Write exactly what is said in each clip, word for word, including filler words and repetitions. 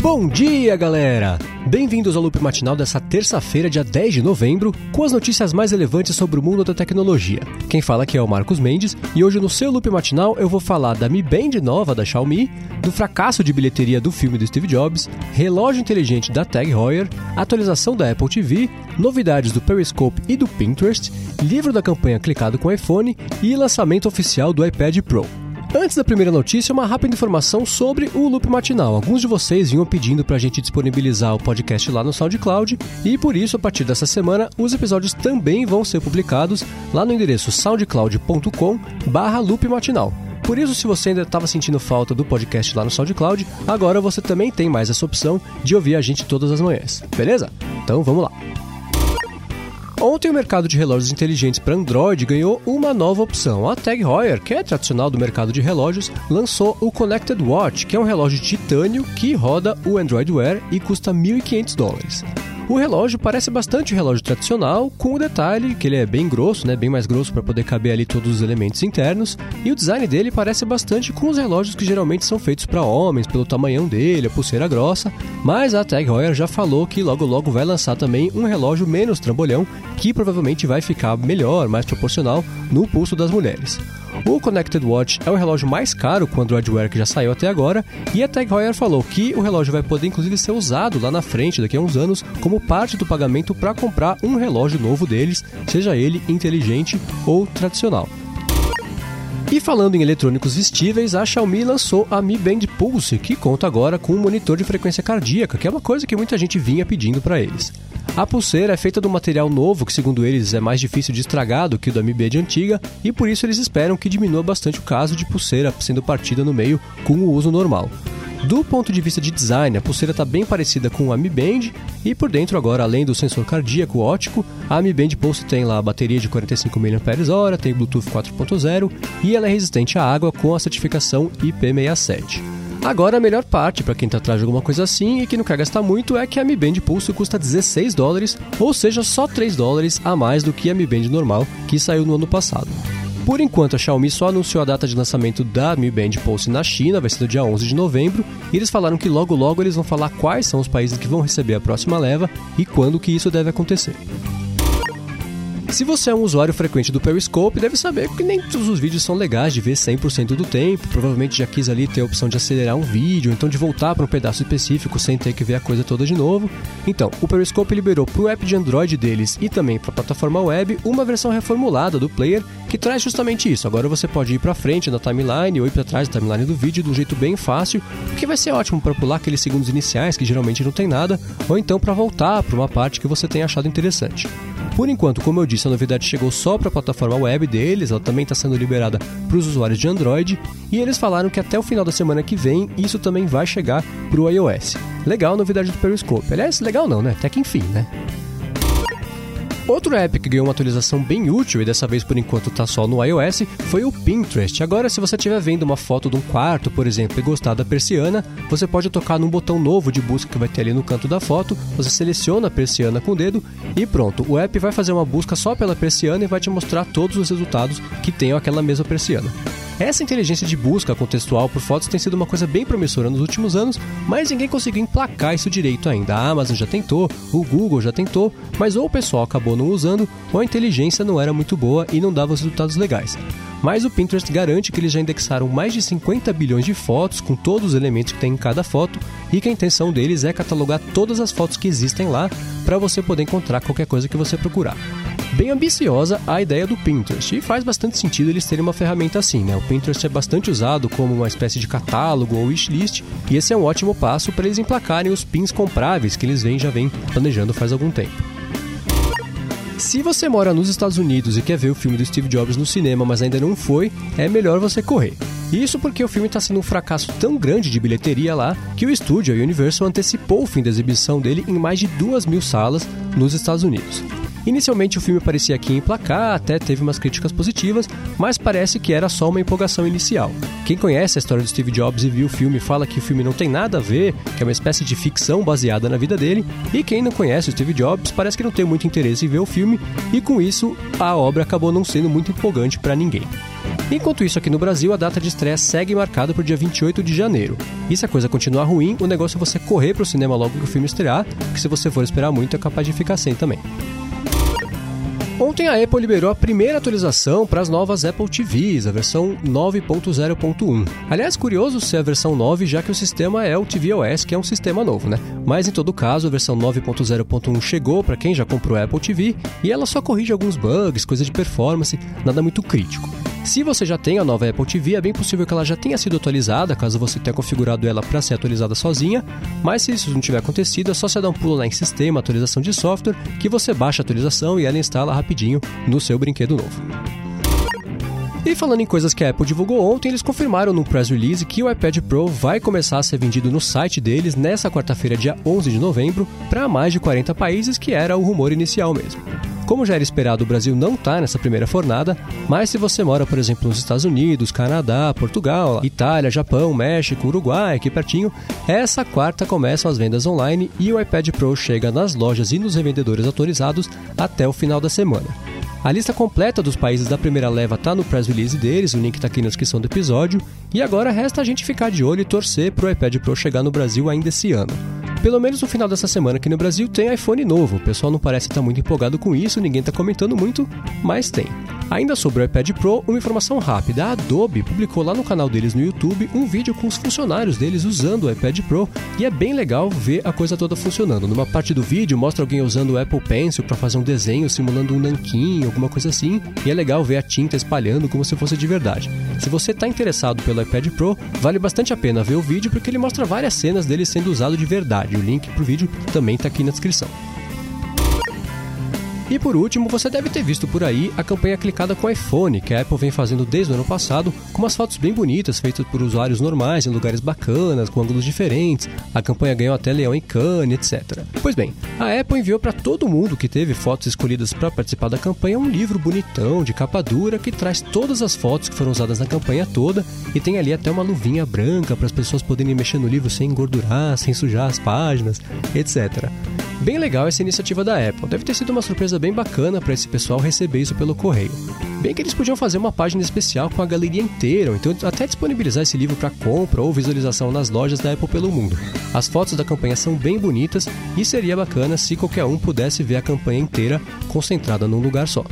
Bom dia, galera! Bem-vindos ao Loop Matinal dessa terça-feira, dia dez de novembro, com as notícias mais relevantes sobre o mundo da tecnologia. Quem fala aqui é o Marcos Mendes, e hoje no seu Loop Matinal eu vvou falar da Mi Band nova da Xiaomi, do fracasso de bilheteria do filme do Steve Jobs, relógio inteligente da Tag Heuer, atualização da Apple T V, novidades do Periscope e do Pinterest, livro da campanha Clicado com iPhone e lançamento oficial do iPad Pro. Antes da primeira notícia, uma rápida informação sobre o Loop Matinal. Alguns de vocês vinham pedindo para a gente disponibilizar o podcast lá no SoundCloud e, por isso, a partir dessa semana, os episódios também vão ser publicados lá no endereço soundcloud ponto com barra loop matinal. Por isso, se você ainda estava sentindo falta do podcast lá no SoundCloud, agora você também tem mais essa opção de ouvir a gente todas as manhãs, beleza? Então, vamos lá! Ontem o mercado de relógios inteligentes para Android ganhou uma nova opção. A Tag Heuer, que é tradicional do mercado de relógios, lançou o Connected Watch, que é um relógio de titânio que roda o Android Wear e custa mil e quinhentos dólares. O relógio parece bastante o relógio tradicional, com o detalhe que ele é bem grosso, né, bem mais grosso para poder caber ali todos os elementos internos, e o design dele parece bastante com os relógios que geralmente são feitos para homens, pelo tamanhão dele, a pulseira grossa, mas a Tag Heuer já falou que logo logo vai lançar também um relógio menos trambolhão, que provavelmente vai ficar melhor, mais proporcional no pulso das mulheres. O Connected Watch é o relógio mais caro com o Android Wear que já saiu até agora, e a Tag Heuer falou que o relógio vai poder inclusive ser usado lá na frente, daqui a uns anos, como parte do pagamento para comprar um relógio novo deles, seja ele inteligente ou tradicional. E falando em eletrônicos vestíveis, a Xiaomi lançou a Mi Band Pulse, que conta agora com um monitor de frequência cardíaca, que é uma coisa que muita gente vinha pedindo para eles. A pulseira é feita de um material novo que, segundo eles, é mais difícil de estragar do que o da Mi Band antiga, e por isso eles esperam que diminua bastante o caso de pulseira sendo partida no meio com o uso normal. Do ponto de vista de design, a pulseira está bem parecida com a Mi Band, e por dentro agora, além do sensor cardíaco óptico, a Mi Band Pulse tem lá a bateria de quarenta e cinco miliampères-hora, tem Bluetooth quatro ponto zero e ela é resistente à água com a certificação I P sessenta e sete. Agora a melhor parte para quem está atrás de alguma coisa assim e que não quer gastar muito é que a Mi Band Pulse custa dezesseis dólares, ou seja, só três dólares a mais do que a Mi Band normal, que saiu no ano passado. Por enquanto, a Xiaomi só anunciou a data de lançamento da Mi Band Pulse na China, vai ser no dia onze de novembro, e eles falaram que logo logo eles vão falar quais são os países que vão receber a próxima leva e quando que isso deve acontecer. Se você é um usuário frequente do Periscope, deve saber que nem todos os vídeos são legais de ver cem por cento do tempo, provavelmente já quis ali ter a opção de acelerar um vídeo, então de voltar para um pedaço específico sem ter que ver a coisa toda de novo. Então, o Periscope liberou para o app de Android deles e também para a plataforma web uma versão reformulada do player que traz justamente isso. Agora você pode ir para frente na timeline ou ir para trás da timeline do vídeo de um jeito bem fácil, o que vai ser ótimo para pular aqueles segundos iniciais que geralmente não tem nada, ou então para voltar para uma parte que você tenha achado interessante. Por enquanto, como eu disse, a novidade chegou só para a plataforma web deles, ela também está sendo liberada para os usuários de Android, e eles falaram que até o final da semana que vem isso também vai chegar para o iOS. Legal a novidade do Periscope. Aliás, legal não, né? Até que enfim, né? Outro app que ganhou uma atualização bem útil, e dessa vez por enquanto está só no iOS, foi o Pinterest. Agora, se você estiver vendo uma foto de um quarto, por exemplo, e gostar da persiana, você pode tocar num botão novo de busca que vai ter ali no canto da foto, você seleciona a persiana com o dedo e pronto, o app vai fazer uma busca só pela persiana e vai te mostrar todos os resultados que tem aquela mesma persiana. Essa inteligência de busca contextual por fotos tem sido uma coisa bem promissora nos últimos anos, mas ninguém conseguiu emplacar isso direito ainda. A Amazon já tentou, o Google já tentou, mas ou o pessoal acabou não usando, ou a inteligência não era muito boa e não dava os resultados legais. Mas o Pinterest garante que eles já indexaram mais de cinquenta bilhões de fotos com todos os elementos que tem em cada foto e que a intenção deles é catalogar todas as fotos que existem lá para você poder encontrar qualquer coisa que você procurar. Bem ambiciosa a ideia do Pinterest, e faz bastante sentido eles terem uma ferramenta assim, né? O Pinterest é bastante usado como uma espécie de catálogo ou wishlist, e esse é um ótimo passo para eles emplacarem os pins compráveis que eles vêm, já vêm planejando faz algum tempo. Se você mora nos Estados Unidos e quer ver o filme do Steve Jobs no cinema, mas ainda não foi, é melhor você correr. Isso porque o filme está sendo um fracasso tão grande de bilheteria lá, que o estúdio, a Universal, antecipou o fim da exibição dele em mais de duas mil salas nos Estados Unidos. Inicialmente o filme parecia aqui emplacar, até teve umas críticas positivas, mas parece que era só uma empolgação inicial. Quem conhece a história do Steve Jobs e viu o filme fala que o filme não tem nada a ver, que é uma espécie de ficção baseada na vida dele, e quem não conhece o Steve Jobs parece que não tem muito interesse em ver o filme, e com isso a obra acabou não sendo muito empolgante para ninguém. Enquanto isso, aqui no Brasil, a data de estreia segue marcada para o dia vinte e oito de janeiro. E se a coisa continuar ruim, o negócio é você correr para o cinema logo que o filme estrear, porque se você for esperar muito, é capaz de ficar sem também. Ontem a Apple liberou a primeira atualização para as novas Apple T Vs, a versão nove ponto zero ponto um. Aliás, curioso ser a versão nove, já que o sistema é o tvOS, que é um sistema novo, né? Mas em todo caso, a versão nove ponto zero ponto um chegou para quem já comprou a Apple T V e ela só corrige alguns bugs, coisa de performance, nada muito crítico. Se você já tem a nova Apple T V, é bem possível que ela já tenha sido atualizada, caso você tenha configurado ela para ser atualizada sozinha, mas se isso não tiver acontecido, é só você dar um pulo lá em Sistema, Atualização de Software, que você baixa a atualização e ela instala rapidinho no seu brinquedo novo. E falando em coisas que a Apple divulgou ontem, eles confirmaram no press release que o iPad Pro vai começar a ser vendido no site deles nessa quarta-feira, dia onze de novembro, para mais de quarenta países, que era o rumor inicial mesmo. Como já era esperado, o Brasil não está nessa primeira fornada, mas se você mora, por exemplo, nos Estados Unidos, Canadá, Portugal, Itália, Japão, México, Uruguai, aqui pertinho, essa quarta começam as vendas online e o iPad Pro chega nas lojas e nos revendedores autorizados até o final da semana. A lista completa dos países da primeira leva está no press release deles, o link está aqui na descrição do episódio, e agora resta a gente ficar de olho e torcer para o iPad Pro chegar no Brasil ainda esse ano. Pelo menos no final dessa semana aqui no Brasil tem iPhone novo, o pessoal não parece estar muito empolgado com isso, ninguém está comentando muito, mas tem. Ainda sobre o iPad Pro, uma informação rápida, a Adobe publicou lá no canal deles no YouTube um vídeo com os funcionários deles usando o iPad Pro e é bem legal ver a coisa toda funcionando. Numa parte do vídeo mostra alguém usando o Apple Pencil para fazer um desenho simulando um nanquim, alguma coisa assim, e é legal ver a tinta espalhando como se fosse de verdade. Se você está interessado pelo iPad Pro, vale bastante a pena ver o vídeo porque ele mostra várias cenas dele sendo usado de verdade. O link pro vídeo também está aqui na descrição. E por último, você deve ter visto por aí a campanha clicada com iPhone, que a Apple vem fazendo desde o ano passado, com umas fotos bem bonitas, feitas por usuários normais, em lugares bacanas, com ângulos diferentes. A campanha ganhou até leão em Cannes, etcétera. Pois bem, a Apple enviou para todo mundo que teve fotos escolhidas para participar da campanha um livro bonitão, de capa dura, que traz todas as fotos que foram usadas na campanha toda, e tem ali até uma luvinha branca para as pessoas poderem mexer no livro sem engordurar, sem sujar as páginas, etcétera. Bem legal essa iniciativa da Apple, deve ter sido uma surpresa bem bacana para esse pessoal receber isso pelo correio. Bem que eles podiam fazer uma página especial com a galeria inteira, ou então até disponibilizar esse livro para compra ou visualização nas lojas da Apple pelo mundo. As fotos da campanha são bem bonitas e seria bacana se qualquer um pudesse ver a campanha inteira concentrada num lugar só.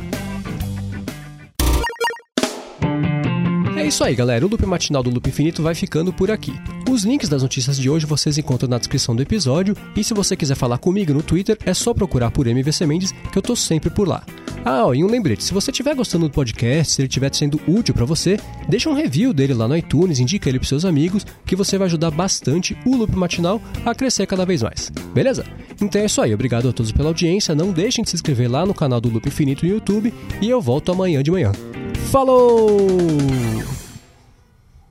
É isso aí, galera. O Loop Matinal do Loop Infinito vai ficando por aqui. Os links das notícias de hoje vocês encontram na descrição do episódio e se você quiser falar comigo no Twitter, é só procurar por M V C Mendes, que eu tô sempre por lá. Ah, e um lembrete, se você estiver gostando do podcast, se ele estiver sendo útil para você, deixa um review dele lá no iTunes, indica ele pros seus amigos, que você vai ajudar bastante o Loop Matinal a crescer cada vez mais. Beleza? Então é isso aí, obrigado a todos pela audiência, não deixem de se inscrever lá no canal do Loop Infinito no YouTube e eu volto amanhã de manhã. Falou!